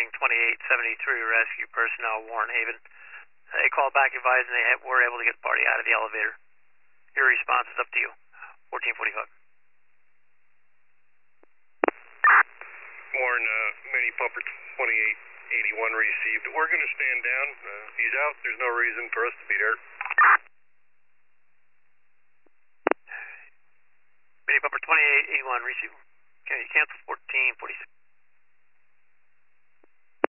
morning, 2873 rescue personnel, Warren Haven. They called back advising they were able to get the party out of the elevator. Your response is up to you. 1445. Warren, mini pumper 2881 received. We're going to stand down. He's out. There's no reason for us to be there. Mini pumper 2881 received. Okay, cancel 1446.